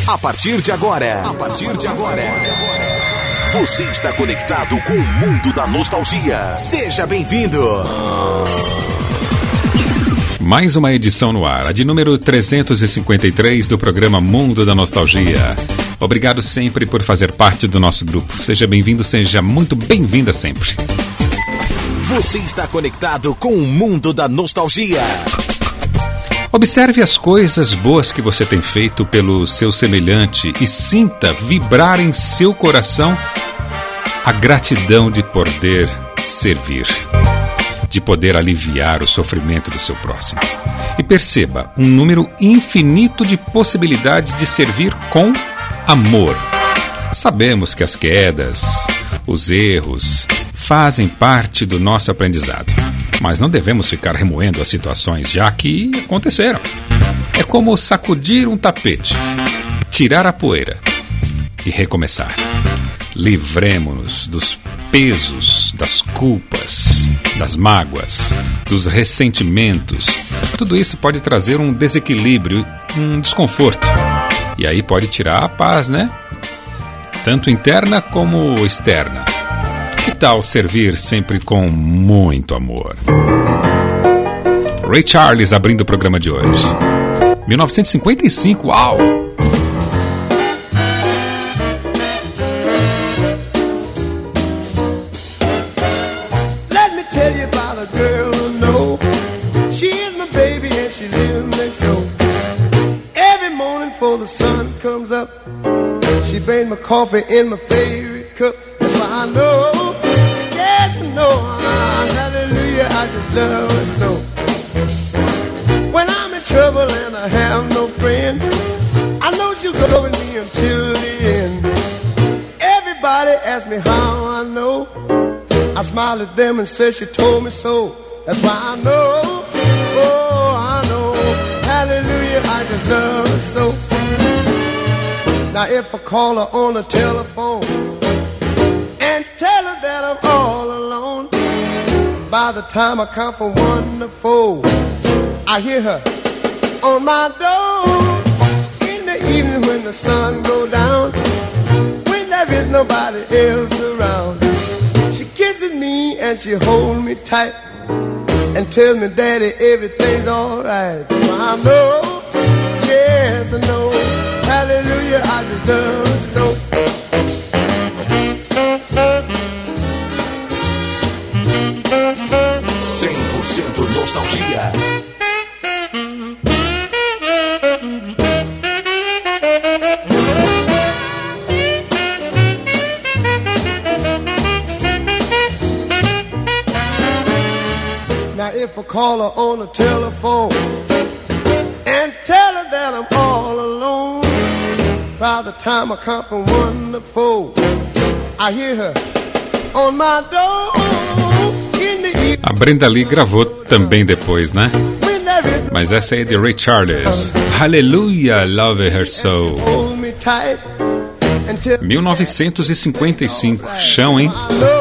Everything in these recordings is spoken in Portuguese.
A partir de agora, você está conectado com o mundo da nostalgia. Seja bem-vindo. Mais uma edição no ar, a de número 353 do programa Mundo da Nostalgia. Obrigado sempre por fazer parte do nosso grupo. Seja bem-vindo, seja muito bem-vinda sempre. Você está conectado com o mundo da nostalgia. Observe as coisas boas que você tem feito pelo seu semelhante e sinta vibrar em seu coração a gratidão de poder servir, de poder aliviar o sofrimento do seu próximo. E perceba um número infinito de possibilidades de servir com amor. Sabemos que as quedas, os erros, fazem parte do nosso aprendizado. Mas não devemos ficar remoendo as situações, já que aconteceram. É como sacudir um tapete, tirar a poeira e recomeçar. Livremo-nos dos pesos, das culpas, das mágoas, dos ressentimentos. Tudo isso pode trazer um desequilíbrio, um desconforto. E aí pode tirar a paz, né? Tanto interna como externa. Que tal servir sempre com muito amor? Ray Charles abrindo o programa de hoje. 1955, uau! Let me tell you about a girl who know she is my baby and she lives next door. Every morning before the sun comes up, she brings my coffee in my favorite cup. That's why I know. Hallelujah, I just love her so. When I'm in trouble and I have no friend, I know she'll go with me until the end. Everybody asks me how I know. I smile at them and say she told me so. That's why I know, oh I know. Hallelujah, I just love her so. Now if I call her on the telephone and tell her that I'm all alone, by the time I count from 1 to 4, I hear her on my door. In the evening when the sun goes down, when there is nobody else around, she kisses me and she holds me tight and tells me, Daddy, everything's alright. So I know, yes I know, hallelujah, I just love her so. 100% nostalgia. Now if I call her on the telephone and tell her that I'm all alone, by the time I count from 1 to 4, I hear her on my door. A Brenda Lee gravou também depois, né? Mas essa aí é de Ray Charles. Hallelujah, Love Her So. 1955. Chão, hein?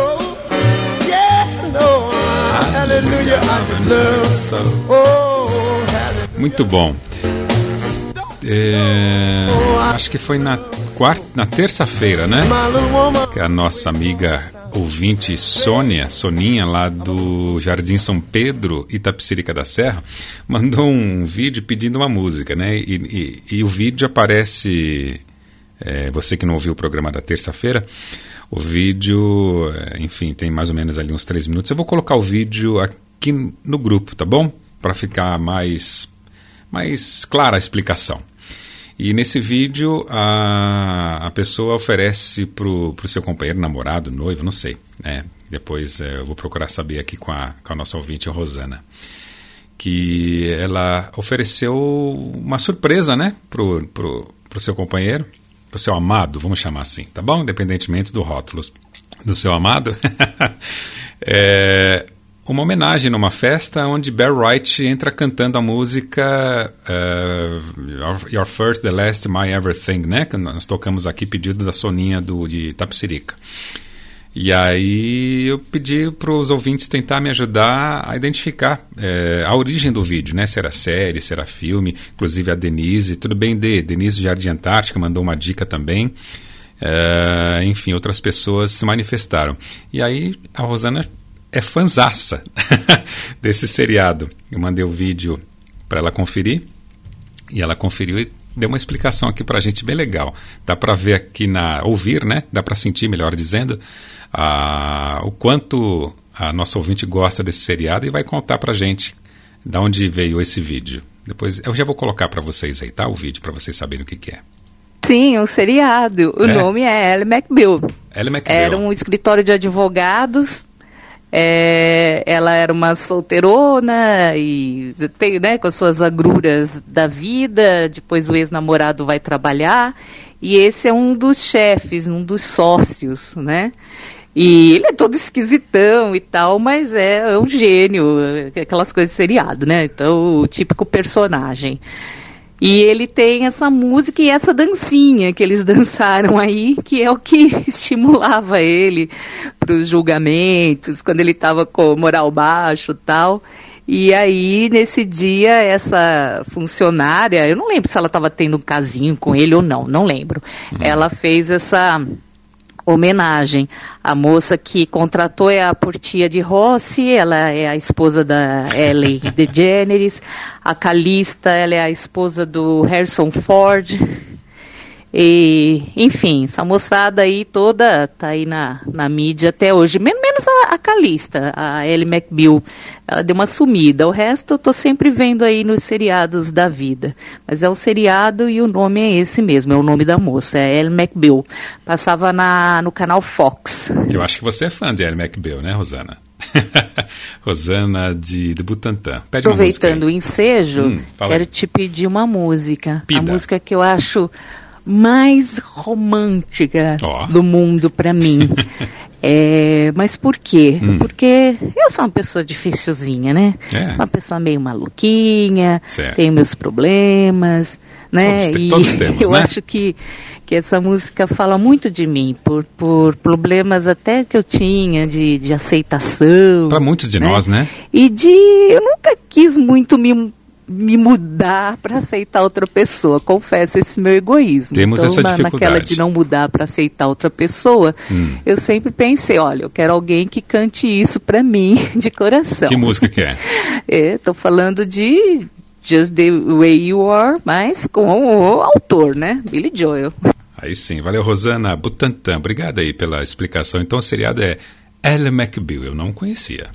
Muito bom. Acho que foi na terça-feira, né? Que a nossa amiga ouvinte Soninha, lá do Jardim São Pedro, Itapecerica da Serra, mandou um vídeo pedindo uma música, né? E o vídeo aparece, você que não ouviu o programa da terça-feira, o vídeo, enfim, tem mais ou menos ali uns 3 minutos. Eu vou colocar o vídeo aqui no grupo, tá bom? Para ficar mais clara a explicação. E nesse vídeo a pessoa oferece pro seu companheiro, namorado, noivo, não sei, né? Depois eu vou procurar saber aqui com a nossa ouvinte, a Rosana, que ela ofereceu uma surpresa, né, pro seu companheiro, pro seu amado, vamos chamar assim, tá bom? Independentemente do rótulo do seu amado. Uma homenagem numa festa onde Barry White entra cantando a música Your First, The Last, My Everything, né? Que nós tocamos aqui, pedido da Soninha de Itapecerica. E aí eu pedi para os ouvintes tentar me ajudar a identificar a origem do vídeo, né? Se era série, se era filme. Inclusive a Denise, tudo bem, Denise de Jardim Antártica mandou uma dica também. Enfim, outras pessoas se manifestaram. E aí a Rosana é fanzaça desse seriado. Eu mandei o vídeo para ela conferir, e ela conferiu e deu uma explicação aqui pra gente bem legal. Dá pra ver aqui ouvir, né? Dá pra sentir, melhor dizendo, o quanto a nossa ouvinte gosta desse seriado, e vai contar pra gente de onde veio esse vídeo. Depois eu já vou colocar pra vocês aí, tá? O vídeo, pra vocês saberem o que é. Sim, um seriado. O nome é Ally McBeal. Ally McBeal. Era um escritório de advogados. Ela era uma solteirona e tem, né, com as suas agruras da vida. Depois o ex-namorado vai trabalhar e esse é um dos chefes, um dos sócios, né? E ele é todo esquisitão e tal, mas é um gênio, aquelas coisas de seriado, né? Então, o típico personagem. E ele tem essa música e essa dancinha que eles dançaram aí, que é o que estimulava ele para os julgamentos, quando ele estava com moral baixo e tal. E aí, nesse dia, essa funcionária, eu não lembro se ela estava tendo um casinho com ele ou não lembro. Ela fez essa homenagem. A moça que contratou é a Portia de Rossi, ela é a esposa da Ellen DeGeneres. A Calista, ela é a esposa do Harrison Ford. E, enfim, essa moçada aí toda tá aí na mídia até hoje, menos a Calista, a Ally McBeal, ela deu uma sumida. O resto eu tô sempre vendo aí nos seriados da vida, mas é um seriado e o nome é esse mesmo, é o nome da moça, é Ally McBeal. Passava no canal Fox. Eu acho que você é fã de Ally McBeal, né, Rosana? Rosana de Butantã. Pede aproveitando o ensejo, quero te pedir uma música. Pida. A música que eu acho mais romântica do mundo para mim. Mas por quê? Porque eu sou uma pessoa dificilzinha, né? Sou uma pessoa meio maluquinha, tenho meus problemas, né? Todos temos, eu né? acho que essa música fala muito de mim, por problemas até que eu tinha de aceitação. Para muitos de nós, né? E eu nunca quis muito me mudar para aceitar outra pessoa, confesso esse meu egoísmo. Temos então, essa dificuldade. Naquela de não mudar para aceitar outra pessoa, eu sempre pensei, olha, eu quero alguém que cante isso para mim de coração. Que música que é? Tô falando de Just the Way You Are, mas com o autor, né? Billy Joel. Aí sim, valeu, Rosana Butantã, obrigado aí pela explicação. Então o seriado é Ally McBeal, eu não conhecia.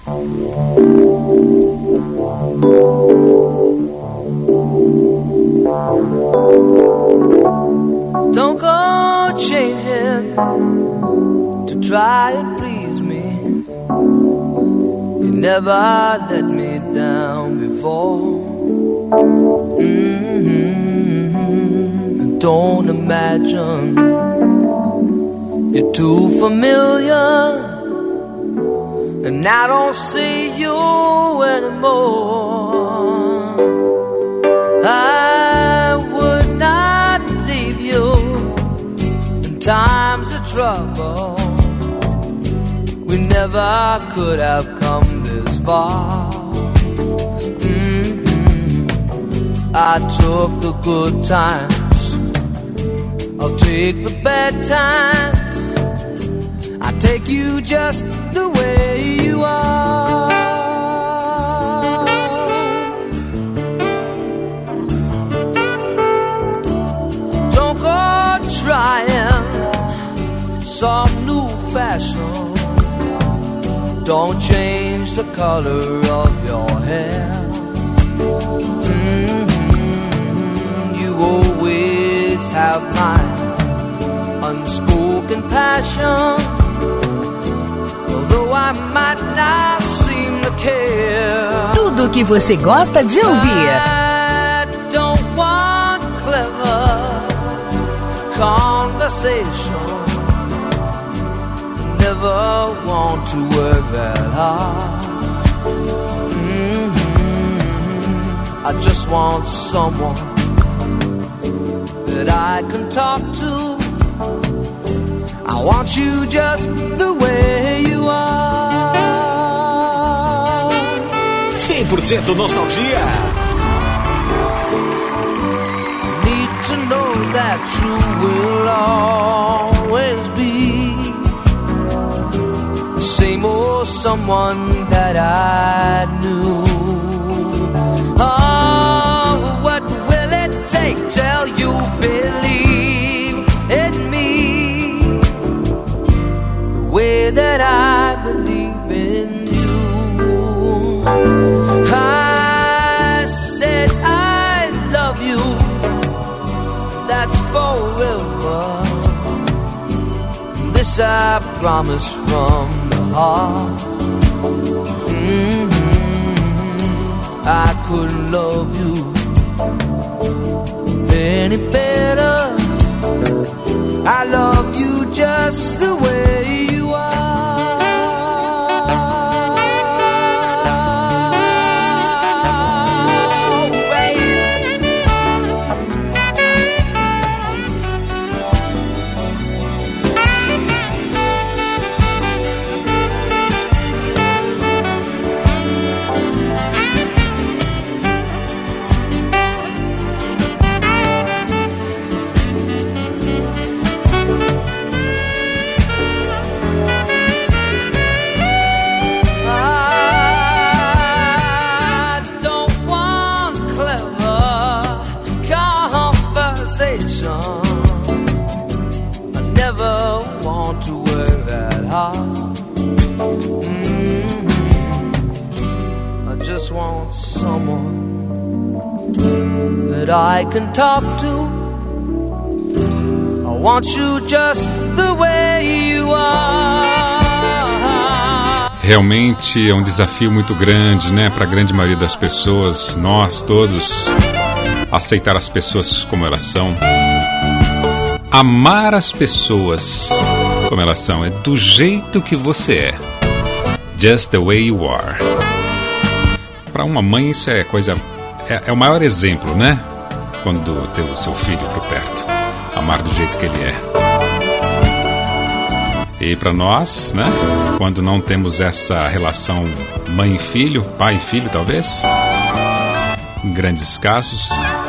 Don't go changing to try and please me. You never let me down before. Don't imagine you're too familiar, and I don't see you anymore. I would not leave you in times of trouble. We never could have come this far. I took the good times, I'll take the bad times. I take you just the way you are. Don't go trying some new fashion. Don't change the color of your hair. You always have my unspoken passion. Although I might not seem to care. Tudo que você gosta de ouvir. I don't want clever conversation. Never want to work that hard. I just want someone that I can talk to I want you just the way you are. 100% nostalgia. Need to know that you will always be the same old someone that I knew. Oh, what will it take till you believe in me the way that I believe in you? I said I love you, that's forever. This I promise from the heart. I couldn't love you any better. I love you just the way you are. Want someone that I can talk to. I want you just the way you are. Realmente é um desafio muito grande, né, para a grande maioria das pessoas, nós todos, aceitar as pessoas como elas são. Amar as pessoas como elas são, é do jeito que você é. Just the way you are. Para uma mãe isso é coisa, é o maior exemplo, né? Quando ter o seu filho por perto, amar do jeito que ele é. E para nós, né? Quando não temos essa relação mãe e filho, pai e filho talvez, em grandes casos,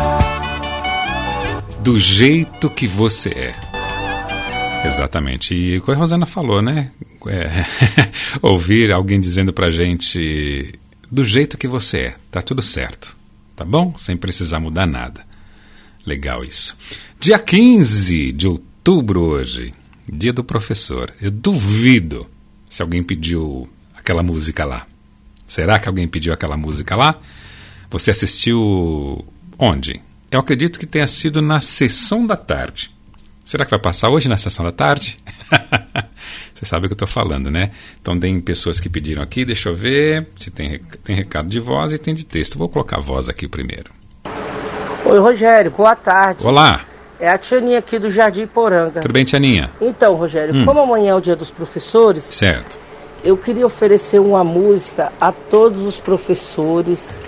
do jeito que você é. Exatamente. E o que a Rosana falou, né? Ouvir alguém dizendo pra gente do jeito que você é, tá tudo certo, tá bom? Sem precisar mudar nada. Legal isso. Dia 15 de outubro hoje, dia do professor. Eu duvido se alguém pediu aquela música lá. Será que alguém pediu aquela música lá? Você assistiu onde? Eu acredito que tenha sido na sessão da tarde. Será que vai passar hoje na sessão da tarde? Você sabe o que eu estou falando, né? Então tem pessoas que pediram aqui, deixa eu ver se tem recado de voz e tem de texto. Vou colocar a voz aqui primeiro. Oi, Rogério, boa tarde. Olá. É a Tianinha aqui do Jardim Poranga. Tudo bem, Tianinha? Então, Rogério, como amanhã é o dia dos professores, certo, eu queria oferecer uma música a todos os professores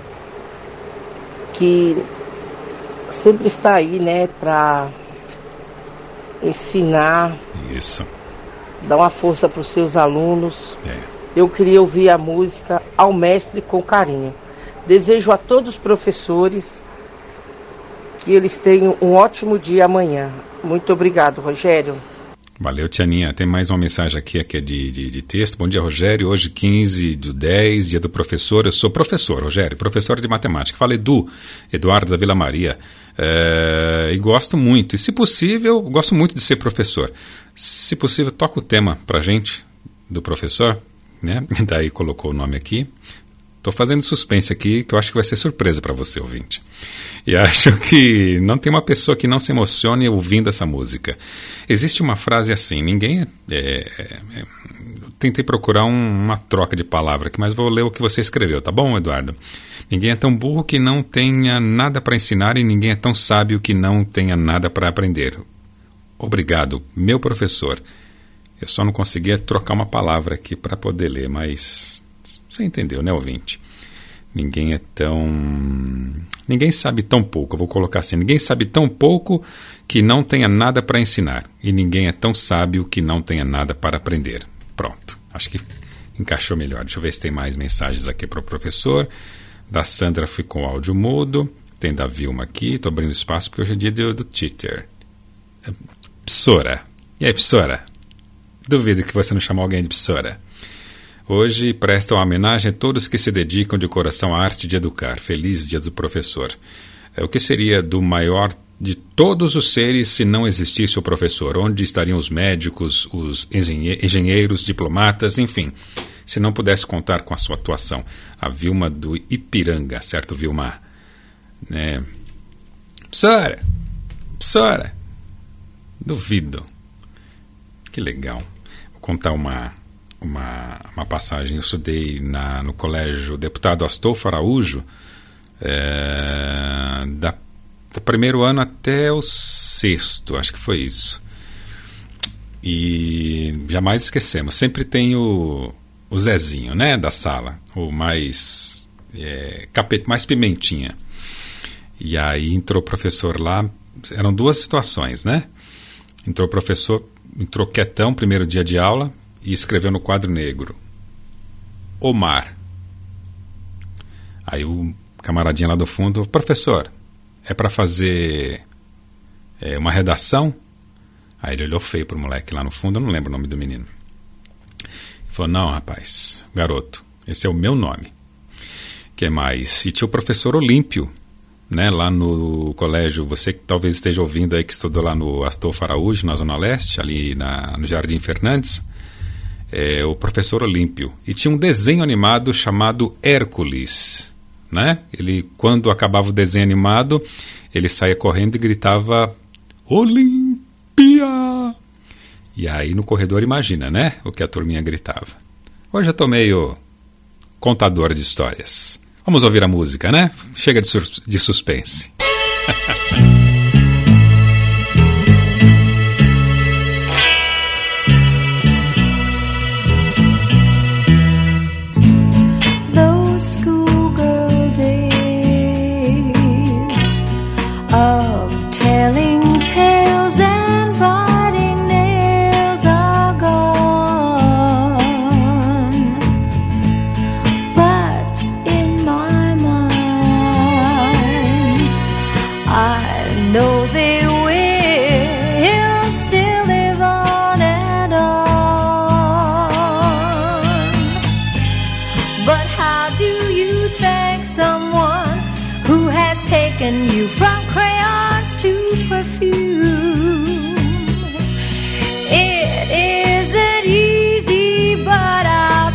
que sempre está aí, né, para ensinar. Isso. Dar uma força para os seus alunos. É. Eu queria ouvir a música Ao Mestre com Carinho. Desejo a todos os professores que eles tenham um ótimo dia amanhã. Muito obrigado, Rogério. Valeu, Tianinha. Tem mais uma mensagem aqui que é de texto. Bom dia, Rogério. Hoje, 15/10, dia do professor. Eu sou professor, Rogério, professor de matemática. Fala Eduardo da Vila Maria. E gosto muito. E se possível, gosto muito de ser professor. Se possível, toca o tema pra gente do professor, né? Daí colocou o nome aqui. Estou fazendo suspense aqui, que eu acho que vai ser surpresa para você, ouvinte. E acho que não tem uma pessoa que não se emocione ouvindo essa música. Existe uma frase assim, tentei procurar uma troca de palavra aqui, mas vou ler o que você escreveu, tá bom, Eduardo? Ninguém é tão burro que não tenha nada para ensinar e ninguém é tão sábio que não tenha nada para aprender. Obrigado, meu professor. Eu só não conseguia trocar uma palavra aqui para poder ler, mas você entendeu, né, ouvinte? Ninguém sabe tão pouco, eu vou colocar assim, ninguém sabe tão pouco que não tenha nada para ensinar, e ninguém é tão sábio que não tenha nada para aprender. Pronto, acho que encaixou melhor. Deixa eu ver se tem mais mensagens aqui para o professor. Da Sandra fui com áudio mudo. Tem da Vilma aqui, estou abrindo espaço porque hoje é dia do teacher. Psora. E aí, Psora? Duvido que você não chamou alguém de Psora. Hoje prestam homenagem a todos que se dedicam de coração à arte de educar. Feliz Dia do Professor. O que seria do maior de todos os seres se não existisse o professor? Onde estariam os médicos, os engenheiros, diplomatas, enfim, se não pudesse contar com a sua atuação? A Vilma do Ipiranga, certo, Vilma? Psora, duvido. Que legal. Vou contar uma passagem. Eu estudei no colégio Deputado Astolfo Araújo, do primeiro ano até o sexto, acho que foi isso. E jamais esquecemos, sempre tem o Zezinho, né, da sala, o mais mais pimentinha. E aí entrou o professor lá, eram duas situações, né? Entrou o professor, entrou quietão, primeiro dia de aula, e escreveu no quadro negro: Omar. Aí o camaradinha lá do fundo: professor, é para fazer uma redação? Aí ele olhou feio pro moleque lá no fundo, eu não lembro o nome do menino. Ele falou: não, rapaz, garoto, esse é o meu nome. Que mais? E tinha o professor Olímpio, né, lá no colégio, você que talvez esteja ouvindo aí, que estudou lá no Astolfo Araújo, na Zona Leste, ali no Jardim Fernandes, o professor Olímpio. E tinha um desenho animado chamado Hércules, né? Ele, quando acabava o desenho animado, ele saía correndo e gritava: Olímpia! E aí no corredor, imagina, né, o que a turminha gritava. Hoje eu tô meio contador de histórias. Vamos ouvir a música, né? Chega de suspense. You from crayons to perfume. It isn't easy, but I'll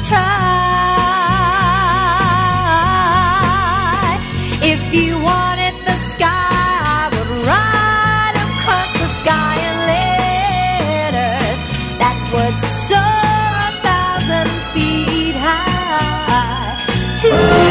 try. If you wanted the sky, I would ride across the sky in letters that would soar 1,000 feet high to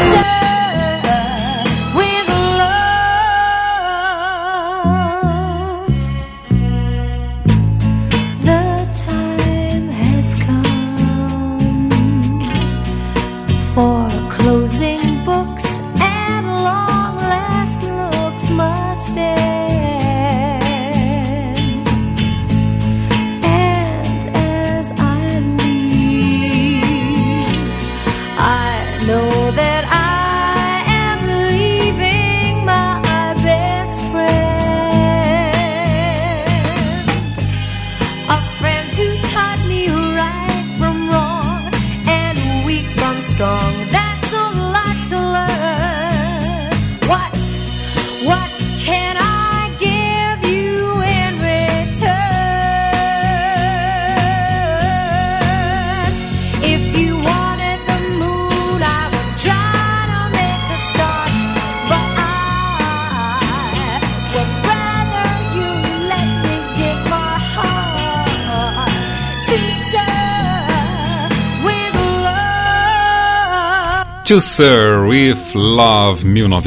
To Sir With Love,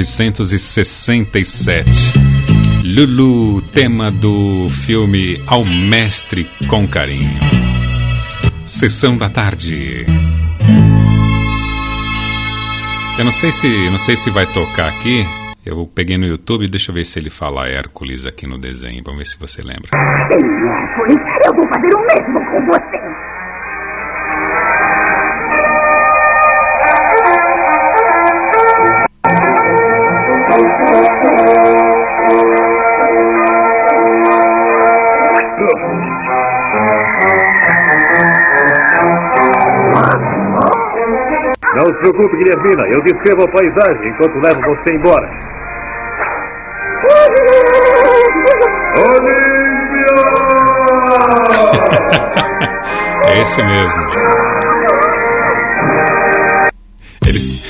1967. Lulu, tema do filme Ao Mestre com Carinho. Sessão da tarde. Eu não sei se vai tocar aqui. Eu peguei no YouTube, deixa eu ver se ele fala Hércules aqui no desenho. Vamos ver se você lembra. Sim, Hércules, eu vou fazer o mesmo com você. Não se preocupe, Guilhermina. Eu descrevo a paisagem enquanto levo você embora. Olímpia! É esse mesmo. Eles...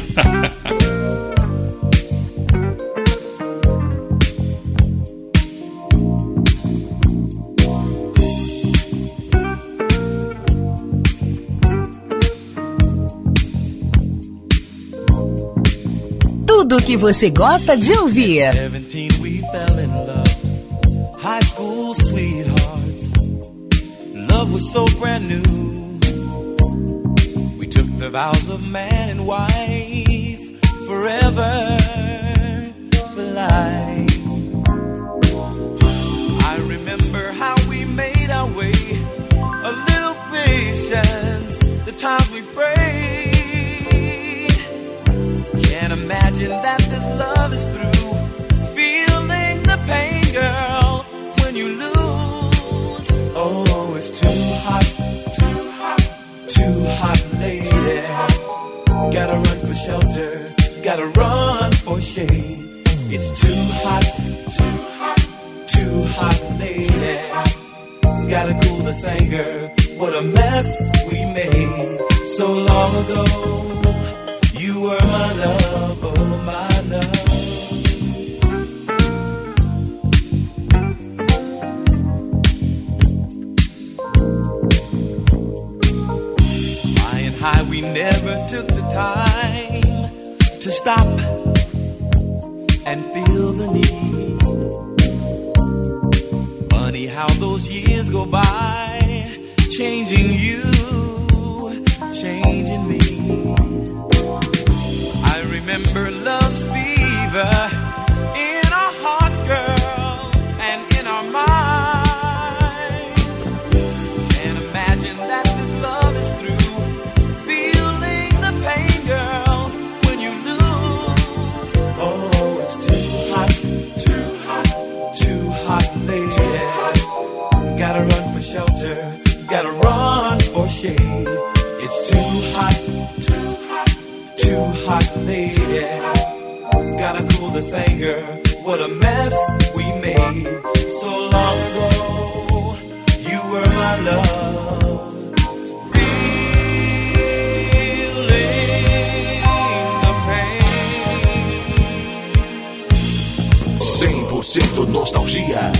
Tudo o que você gosta de ouvir. High school sweethearts, love was so brand new. We took the vows of man and wife, forever for life. I remember how we made our way, a little patience, the times we prayed. Can't imagine that this love is through, feeling the pain, girl, when you lose. Oh, it's too hot, too hot, too hot, lady. Gotta run for shelter, gotta run for shade. It's too hot, too hot, too hot, lady. Gotta cool this anger, what a mess we made so long ago. You were my love, oh my love. High, we never took the time to stop and feel the need. Funny how those years go by, changing you, changing me. I remember love's fever in our hearts, girl, and in our minds. Can't imagine that this love is through. Pain, girl, when you lose. Oh, it's too hot, too hot, too hot, lady. Gotta run for shelter, gotta run for shade. It's too hot, too hot, too hot, lady. Gotta cool this anger, what a mess we made so long ago. You were my love. 100% nostalgia.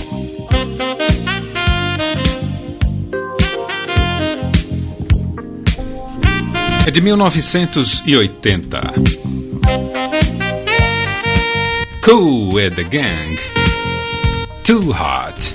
É de 1980. Cool with the Gang. Too Hot.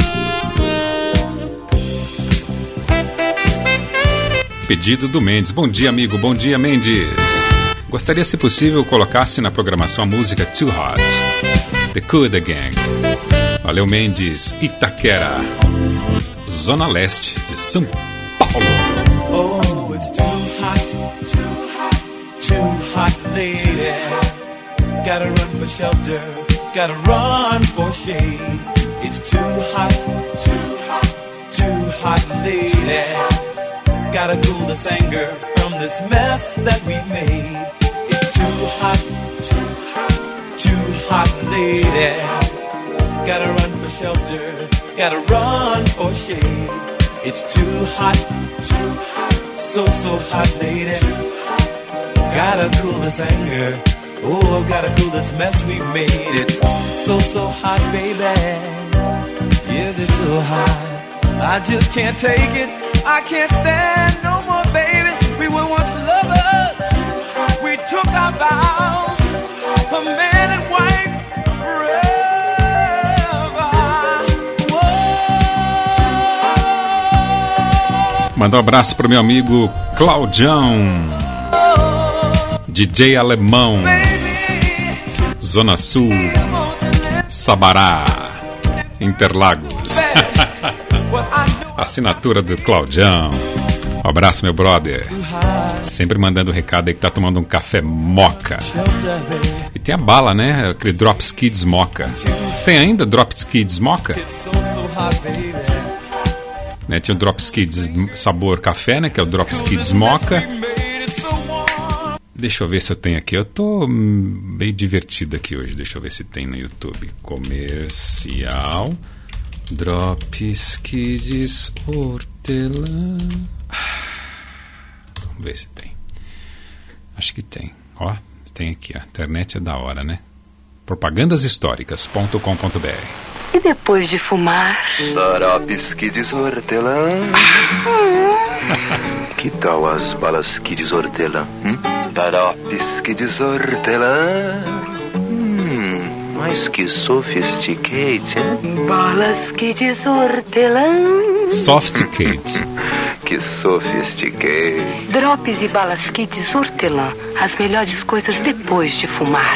Pedido do Mendes. Bom dia, amigo. Bom dia, Mendes. Gostaria, se possível, colocasse na programação a música Too Hot, The Cool the Gang. Valeu, Mendes. Itaquera, Zona Leste de São Paulo. Oh, it's too hot, too hot, too hot, lady. Gotta run for shelter, gotta run for shade. It's too hot, too hot, too hot, lady. Gotta cool this anger from this mess that we made. It's too hot, too hot, too hot, lady. Gotta run for shelter, gotta run for shade. It's too hot, so hot, lady. Gotta cool this anger, oh, gotta cool this mess we made. It's so hot, baby. Yes, it's so hot. I just can't take it, I can't stand no more, baby. We were once lovers, we took our vows, a man and wife forever. Mandar um abraço pro meu amigo Claudião, DJ alemão. Zona Sul, Sabará, Interlagos. Assinatura do Claudião. Um abraço, meu brother. Sempre mandando recado aí que tá tomando um café moca. E tem a bala, né? Aquele Drops Kids Moca. Tem ainda Drops Kids Moca? Né? Tinha o Drops Kids sabor café, né? Que é o Drops Kids Moca. Deixa eu ver se eu tenho aqui. Eu tô bem divertido aqui hoje. Deixa eu ver se tem no YouTube. Comercial Drops Kids Hortelã. Vamos ver se tem. Acho que tem. Ó, tem aqui. A internet é da hora, né? propagandashistóricas.com.br. E depois de fumar? Drops Kids Hortelã. Que tal as balas Kids Hortelã? Drops Kids Hortelã. Mas que sophisticate, hein? Balas Kids Hortelã. Sophisticate. Que sophisticate. Drops e balas Kids Hortelã. As melhores coisas depois de fumar.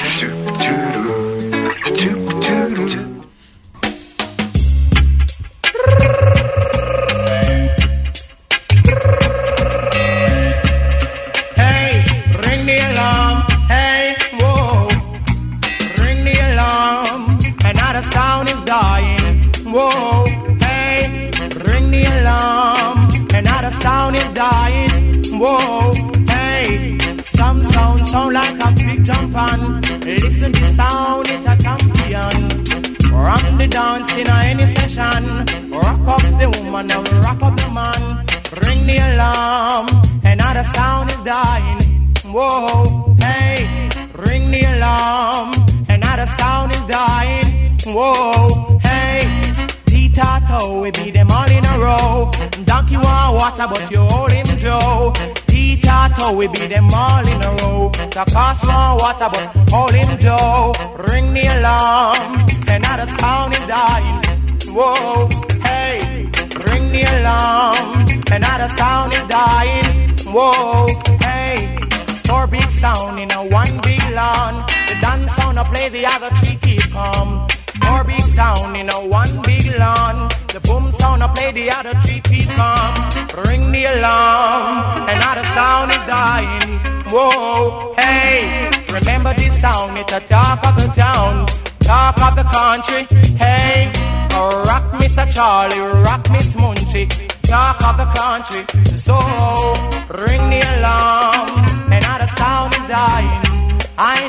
Hey, ring the alarm. Hey, whoa. Ring the alarm. Another sound is dying. Whoa. Hey, ring the alarm. Another sound is dying. Whoa. Hey, some sound like a big jump on. Listen to sound, it's a champion. Rock the dance in any session. Rock up the woman and rock up the man. Ring the alarm, another sound is dying. Whoa, hey, ring the alarm, another sound is dying. Whoa, hey, T-Tato, we beat them all in a row. Donkey want water, but you hold him Joe. T-Tato, we beat them all in a row. The cost want water, but hold him Joe. Ring the alarm, another sound is dying. Whoa, hey, ring the alarm, another sound is dying. Whoa, hey, 4 big sound in a 1 big lawn. The dance sound I play, the other 3 keep calm. 4 big sound in a 1 big lawn. The boom sound I play, the other 3 keep calm. Ring the alarm, another sound is dying. Whoa, hey, remember this sound, it's a talk of the town, talk of the country. Hey, rock Mr. Charlie, rock Miss Munchie, talk of the country. So, ring the alarm, another sound is dying. I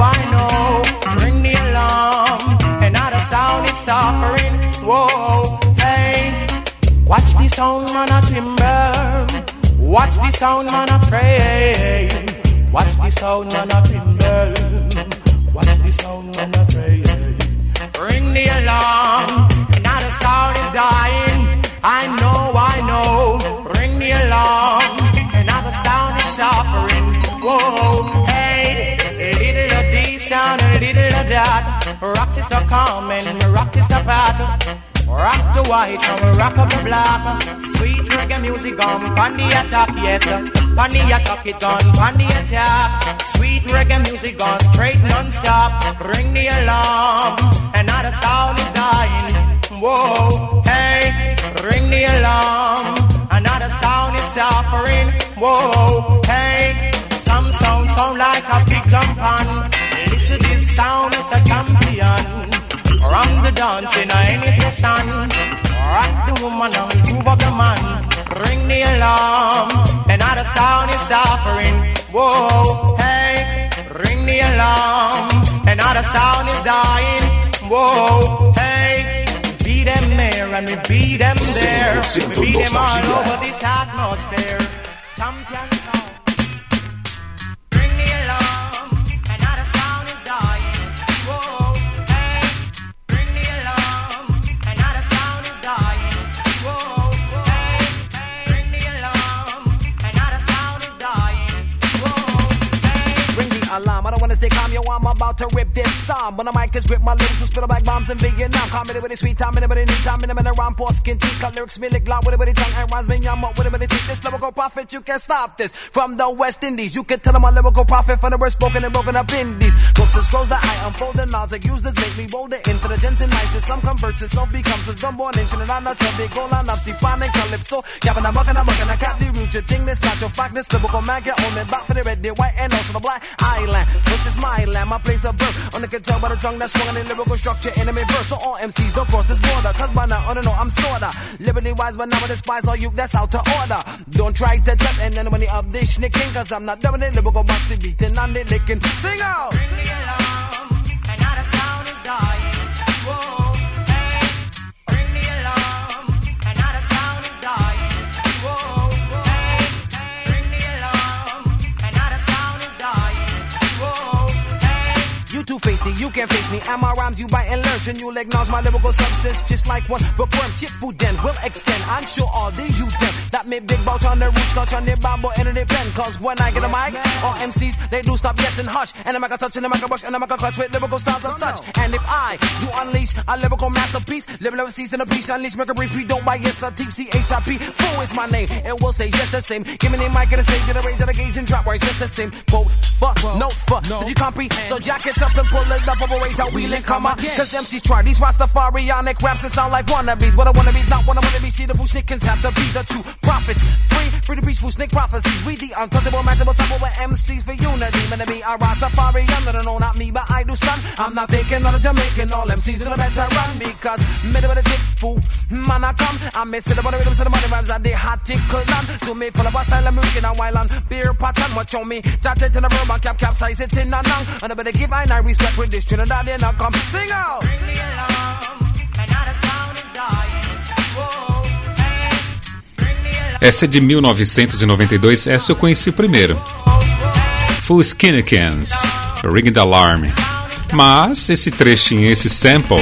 know, ring the alarm, another sound is suffering. Whoa, hey, watch the sound man a timber, watch the sound man a pray, watch the sound man a timber, watch the sound man a pray. Ring the alarm, another sound is dying. I know, ring the alarm, another sound is suffering. Whoa, hey, a little of this sound, a little of that. Rock is the calm and rock is the battle. Rock the white and rock up the black. Sweet reggae music on the attack, yes. On the attack it on the attack. Sweet reggae music on straight non-stop. Ring the alarm, another sound is dying. Whoa, hey, ring the alarm, another sound is suffering. Whoa, hey, some sound like a big jump on. Listen to this sound, it's a champion. Rock the dance in any session. Rock the woman and move up the man. Ring the alarm, another sound is suffering. Whoa, hey, ring the alarm, another sound is dying. Whoa, hey, beat them there and we beat them there. We beat them all over this atmosphere. Champion sound. Ring the alarm, another sound is dying. Whoa, hey, ring the alarm, another sound is dying. Whoa, hey, ring the alarm, another sound is dying. Whoa, hey, ring the alarm. I don't wanna stay calm, yo, I'm about to rip this song. When the mic is grip, my lyrics will spill like bombs in Vietnam. Comedy with a sweet time, in a need time, in a round poor skin teeth. Cut lyrics, me lick loud with a tongue, and rhymes me yum up with a teeth. This lyrical prophet, you can't stop this. From the West Indies, you can tell them a lyrical prophet from the worst spoken and broken up indies. books and scrolls that I unfold and I'll take use this make me bolder, intelligent and nice. Some converts itself becomes a dumb born ancient and I'm not a big goal. I'm not defining calypso. Gavin, I'm mucking, I cap the root. Your thing, this not your fact, this lyrical man get on me back for the red, the white, and also the black island, which is my land, my place of birth. Only can tell by the tongue that's swung in lyrical structure, enemy verse. So all MCs don't cross this border, cause by now, I don't know, I'm sorta liberty wise, but now I despise all you that's out to order. Don't try to test and then when you up this nicking, cause I'm not done with it, lyrical box the beating and the licking. Sing out! Bring the alarm, and now the sound is dying. Whoa, hey, bring the alarm, and now the sound is dying. Whoa, hey, bring the alarm, and now the sound is dying. Whoa, hey. You too feisty, you can't face me, and my rhymes you bite and learn, and you'll acknowledge my lyrical substance just like one bookworm. Chip food then will extend, I'm sure all these you them that made big bout on the roots, caught on the bamboo and the pen. Cause when I get a mic, all MCs, they do stop yes and hush. And I'm a touch and I'm a brush and I'm a clutch with lyrical styles of such. And if I do unleash a lyrical masterpiece, live never cease in a piece, unleash, make a brief, we don't buy yes, a TCHIP. Fool is my name, it will stay just the same. Give me the mic at the stage, at the range, at the gauge and drop where it's just the same. Quote, fuck, no, fuck, did you comprehend? So jack it up and pull it up, operate out, wheel and come out. Cause MCs try these Rastafarianic raps that sound like wannabes. But a wannabe's not one of wannabees, see the fool snickers have to be the two prophets. Free to preach fool snick prophecies. We the untouchable, matchable, touchable MCs for unity. Man to be a Rastafarian, no, not me, but I do stun. I'm not faking, not a Jamaican, all MCs in the better run. Because middle of the tip fool, man I come. I miss it about the rhythms of the money rhymes and the hot tickle none. To me full of a style of music and while on beer pattern. Much on me, chat it in a room and capsize it in a nung. And I better give I respect with this Trinidad and I come. Sing out! Bring the alarm, and now the sound is dying. Whoa, hey, bring the alarm. Essa é de 1992, essa eu conheci primeiro. Full Skinnikins, Ring the Alarm. Mas esse trechinho, esse sample,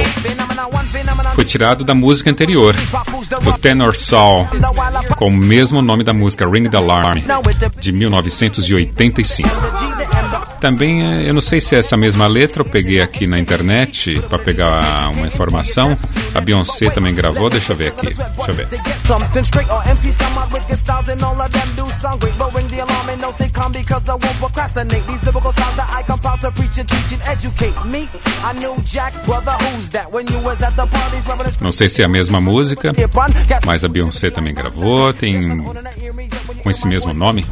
foi tirado da música anterior, do Tenor Saw, com o mesmo nome da música, Ring the Alarm, de 1985. Também, eu não sei se é essa mesma letra, eu peguei aqui na internet para pegar uma informação. A Beyoncé também gravou, deixa eu ver aqui. Deixa eu ver. Não sei se é a mesma música, mas a Beyoncé também gravou, tem com esse mesmo nome.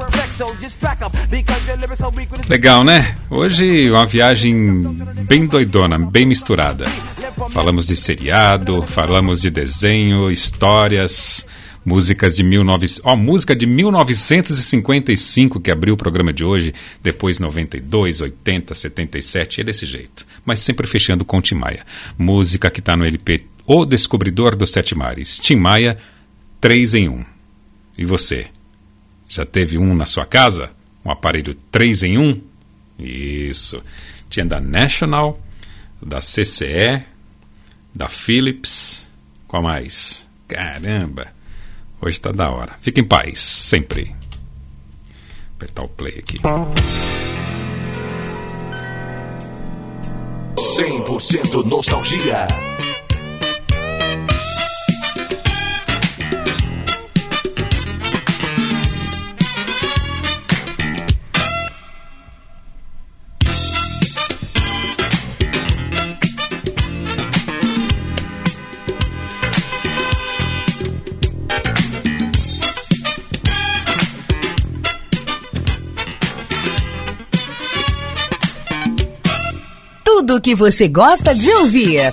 Legal, né? Hoje uma viagem bem doidona, bem misturada. Falamos de seriado, falamos de desenho, histórias, músicas de música de 1955 que abriu o programa de hoje, depois 92, 80, 77, é desse jeito. Mas sempre fechando com Tim Maia. Música que está no LP O Descobridor dos Sete Mares. Tim Maia, 3 em 1. E você? Já teve um na sua casa? Um aparelho 3 em 1? Isso. Tinha da National, da CCE, da Philips. Qual mais? Caramba! Hoje tá da hora. Fique em paz, sempre. Apertar o play aqui. 100% nostalgia. Tudo que você gosta de ouvir.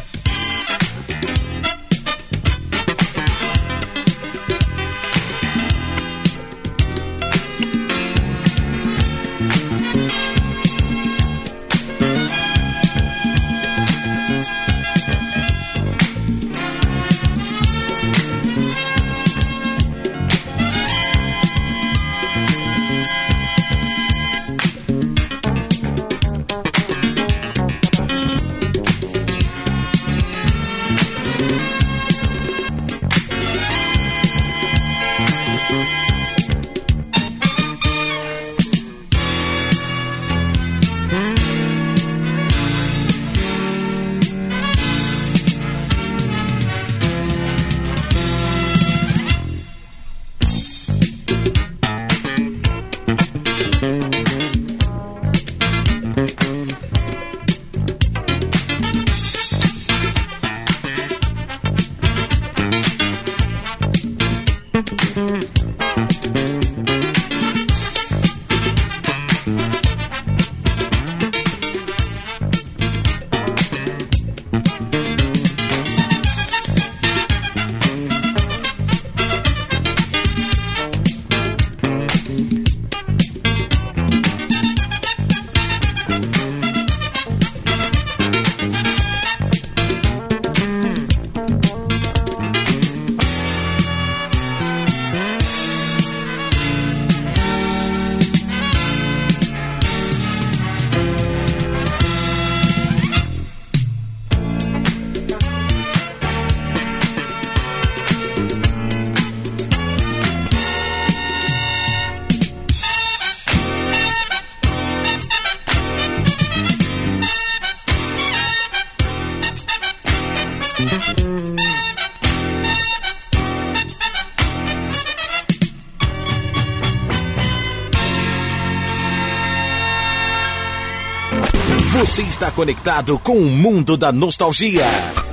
Você está conectado com o mundo da nostalgia.